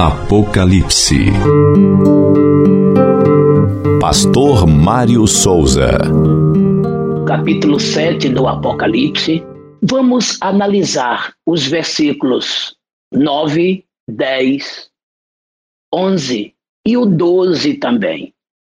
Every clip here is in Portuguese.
Apocalipse. Pastor Mário Souza. Capítulo 7 do Apocalipse. Vamos analisar os versículos 9, 10, 11 e o 12 também.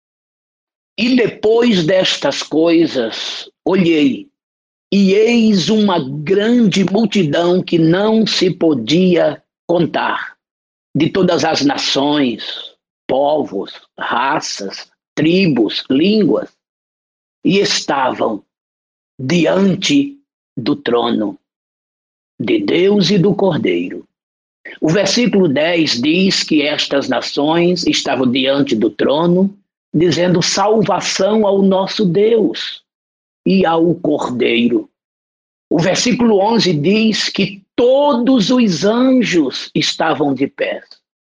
E depois destas coisas, olhei, e eis uma grande multidão que não se podia contar, de todas as nações, povos, raças, tribos, línguas, e estavam diante do trono de Deus e do Cordeiro. O versículo 10 diz que estas nações estavam diante do trono, dizendo salvação ao nosso Deus e ao Cordeiro. O versículo 11 diz que todos os anjos estavam de pé,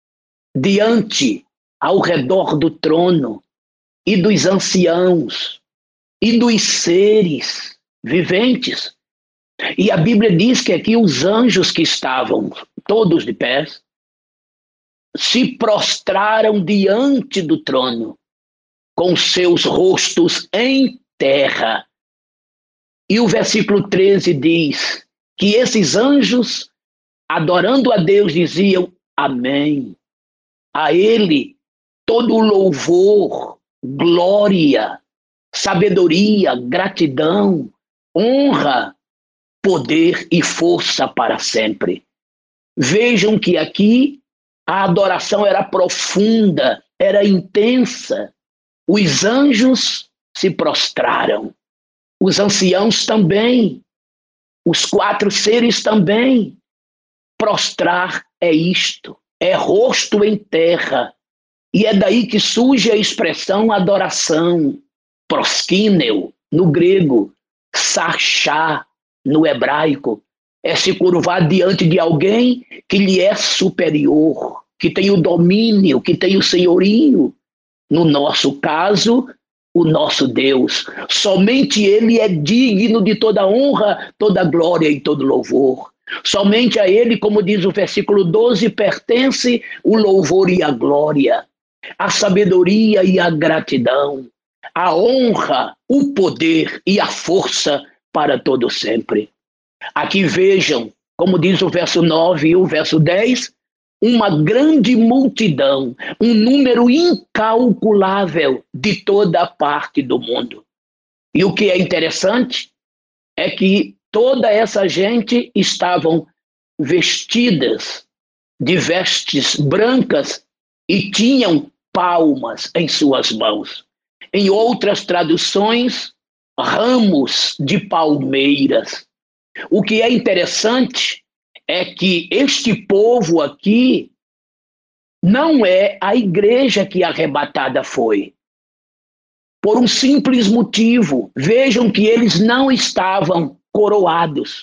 diante, ao redor do trono, e dos anciãos, e dos seres viventes. E a Bíblia diz que aqui os anjos que estavam todos de pé se prostraram diante do trono, com seus rostos em terra. E o versículo 13 diz que esses anjos, adorando a Deus, diziam amém. A Ele todo louvor, glória, sabedoria, gratidão, honra, poder e força para sempre. Vejam que aqui a adoração era profunda, era intensa. Os anjos se prostraram. Os anciãos também, os 4 seres também. Prostrar é isto, é rosto em terra. E é daí que surge a expressão adoração, proskíneo, no grego, sarchá, no hebraico. É se curvar diante de alguém que lhe é superior, que tem o domínio, que tem o senhorio. No nosso caso, o nosso Deus. Somente Ele é digno de toda honra, toda glória e todo louvor. Somente a Ele, como diz o versículo 12, pertence o louvor e a glória, a sabedoria e a gratidão, a honra, o poder e a força para todo sempre. Aqui vejam, como diz o verso 9 e o verso 10, uma grande multidão, um número incalculável de toda parte do mundo. E o que é interessante é que toda essa gente estavam vestidas de vestes brancas e tinham palmas em suas mãos. Em outras traduções, ramos de palmeiras. O que é interessante é que este povo aqui não é a igreja que arrebatada foi. Por um simples motivo. Vejam que eles não estavam coroados.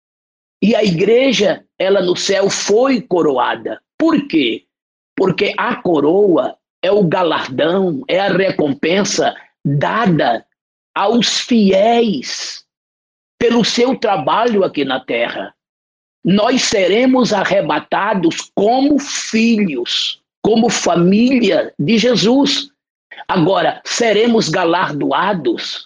E a igreja, ela no céu foi coroada. Por quê? Porque a coroa é o galardão, é a recompensa dada aos fiéis pelo seu trabalho aqui na terra. Nós seremos arrebatados como filhos, como família de Jesus. Agora, seremos galardoados,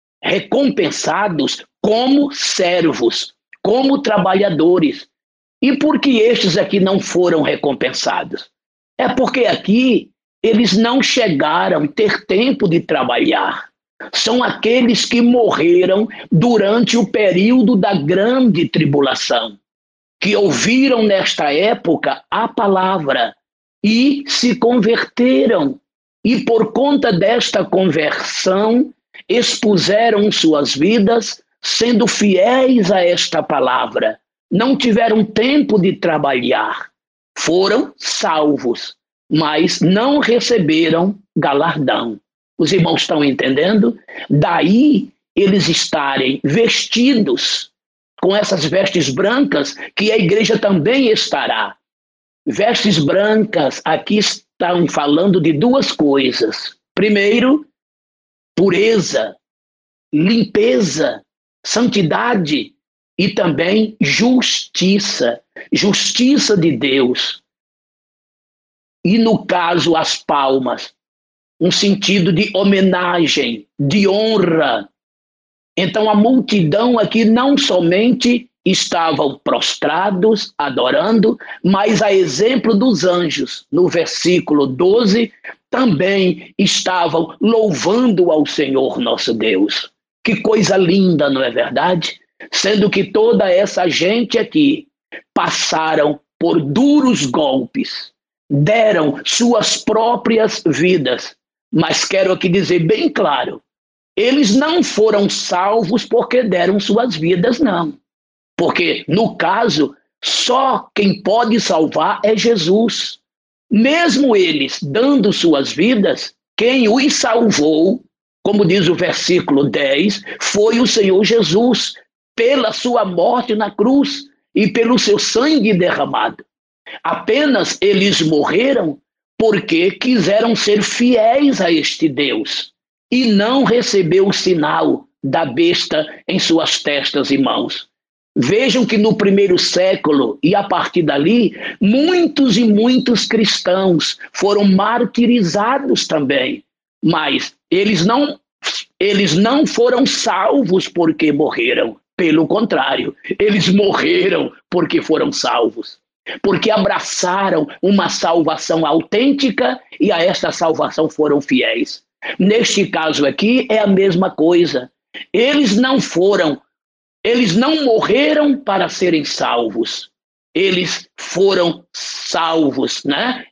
recompensados como servos, como trabalhadores. E por que estes aqui não foram recompensados? É porque aqui eles não chegaram a ter tempo de trabalhar. São aqueles que morreram durante o período da grande tribulação, que ouviram nesta época a palavra e se converteram. E por conta desta conversão, expuseram suas vidas, sendo fiéis a esta palavra. Não tiveram tempo de trabalhar. Foram salvos, mas não receberam galardão. Os irmãos estão entendendo? Daí eles estarem vestidos com essas vestes brancas, que a igreja também estará. Vestes brancas, aqui estão falando de 2 coisas. Primeiro, pureza, limpeza, santidade e também justiça. Justiça de Deus. e no caso as palmas, um sentido de homenagem, de honra. Então a multidão aqui não somente estavam prostrados, adorando, mas a exemplo dos anjos, no versículo 12, também estavam louvando ao Senhor nosso Deus. Que coisa linda, não é verdade? Sendo que toda essa gente aqui passaram por duros golpes, deram suas próprias vidas, mas quero aqui dizer bem claro, eles não foram salvos porque deram suas vidas, não. Porque, no caso, só quem pode salvar é Jesus. Mesmo eles dando suas vidas, quem os salvou, como diz o versículo 10, foi o Senhor Jesus, pela sua morte na cruz e pelo seu sangue derramado. Apenas eles morreram porque quiseram ser fiéis a este Deus e não receber o sinal da besta em suas testas e mãos. Vejam que no primeiro século e a partir dali, muitos e muitos cristãos foram martirizados também, mas eles não foram salvos porque morreram. Pelo contrário, eles morreram porque foram salvos, porque abraçaram uma salvação autêntica e a esta salvação foram fiéis. Neste caso aqui é a mesma coisa. Eles não morreram para serem salvos. Eles foram salvos, né?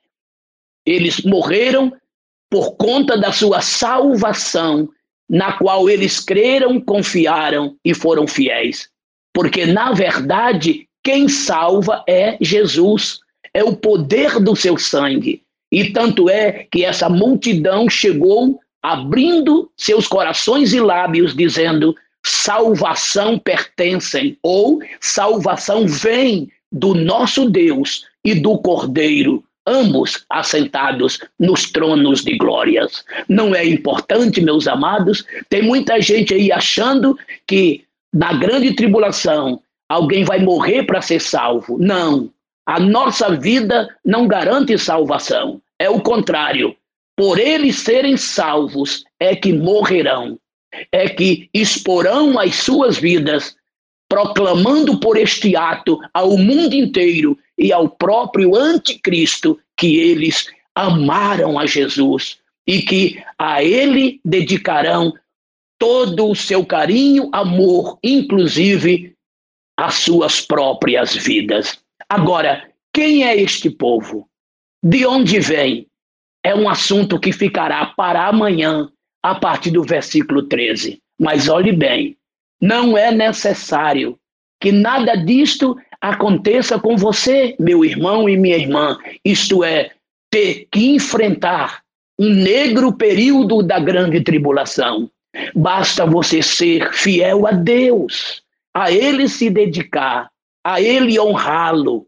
Eles morreram por conta da sua salvação, na qual eles creram, confiaram e foram fiéis. Porque, na verdade, quem salva é Jesus, é o poder do seu sangue. E tanto é que essa multidão chegou abrindo seus corações e lábios, dizendo: salvação pertencem, ou salvação vem do nosso Deus e do Cordeiro, ambos assentados nos tronos de glórias. Não é importante, meus amados? Tem muita gente aí achando que na grande tribulação alguém vai morrer para ser salvo. Não, a nossa vida não garante salvação. É o contrário. Por eles serem salvos é que morrerão, é que exporão as suas vidas, proclamando por este ato ao mundo inteiro e ao próprio anticristo que eles amaram a Jesus e que a ele dedicarão todo o seu carinho, amor, inclusive as suas próprias vidas. Agora, quem é este povo? De onde vem? É um assunto que ficará para amanhã, a partir do versículo 13. Mas olhe bem, não é necessário que nada disto aconteça com você, meu irmão e minha irmã. Isto é, ter que enfrentar um negro período da grande tribulação. Basta você ser fiel a Deus, a Ele se dedicar, a Ele honrá-lo,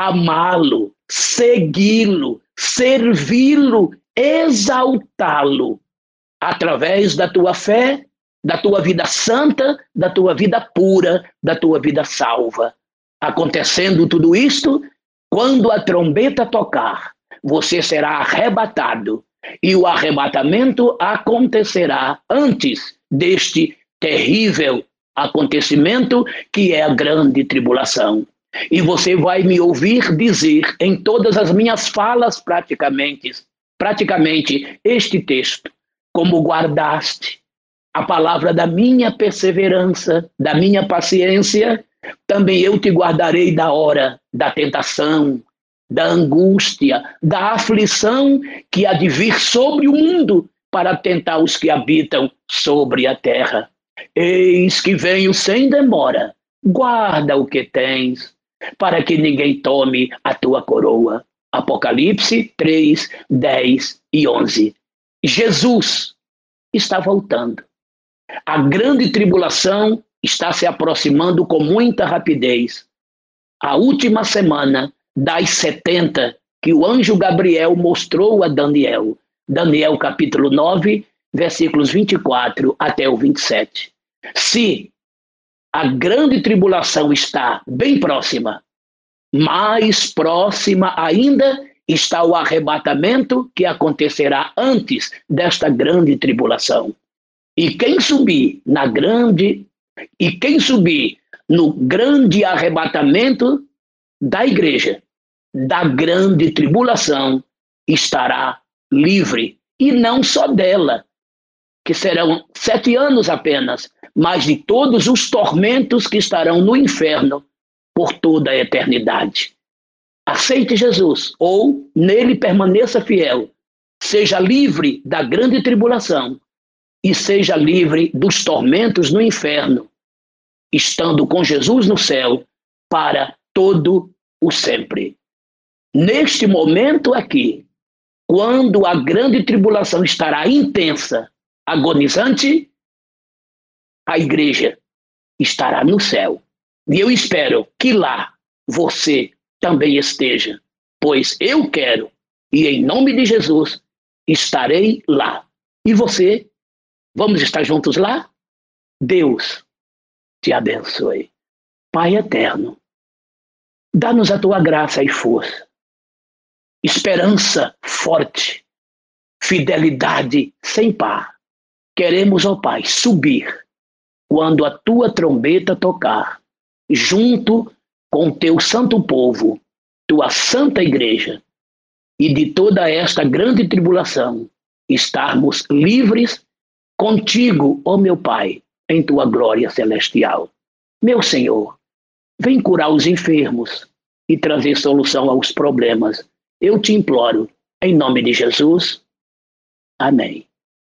amá-lo, segui-lo, servi-lo, exaltá-lo, através da tua fé, da tua vida santa, da tua vida pura, da tua vida salva. Acontecendo tudo isto, quando a trombeta tocar, você será arrebatado, e o arrebatamento acontecerá antes deste terrível acontecimento que é a grande tribulação. E você vai me ouvir dizer em todas as minhas falas praticamente este texto: como guardaste a palavra da minha perseverança, da minha paciência, também eu te guardarei da hora da tentação, da angústia, da aflição que há de vir sobre o mundo para tentar os que habitam sobre a terra. Eis que venho sem demora, guarda o que tens, para que ninguém tome a tua coroa. Apocalipse 3, 10 e 11. Jesus está voltando. A grande tribulação está se aproximando com muita rapidez. A última semana das 70 que o anjo Gabriel mostrou a Daniel. Daniel capítulo 9, versículos 24 até o 27. Se a grande tribulação está bem próxima, mais próxima ainda está o arrebatamento que acontecerá antes desta grande tribulação. E quem subir no grande arrebatamento da igreja, da grande tribulação, estará livre. E não só dela, que serão 7 anos apenas, mas de todos os tormentos que estarão no inferno por toda a eternidade. Aceite Jesus, ou nele permaneça fiel, seja livre da grande tribulação e seja livre dos tormentos no inferno, estando com Jesus no céu para todo o sempre. Neste momento aqui, quando a grande tribulação estará intensa, agonizante, a igreja estará no céu. E eu espero que lá você também esteja, pois eu quero, e em nome de Jesus, estarei lá. E você? Vamos estar juntos lá? Deus te abençoe. Pai eterno, dá-nos a tua graça e força, esperança forte, fidelidade sem par. Queremos, ó Pai, subir quando a tua trombeta tocar, junto com teu santo povo, tua santa igreja, e de toda esta grande tribulação, estarmos livres contigo, ó meu Pai, em tua glória celestial. Meu Senhor, vem curar os enfermos e trazer solução aos problemas. Eu te imploro, em nome de Jesus. Amém.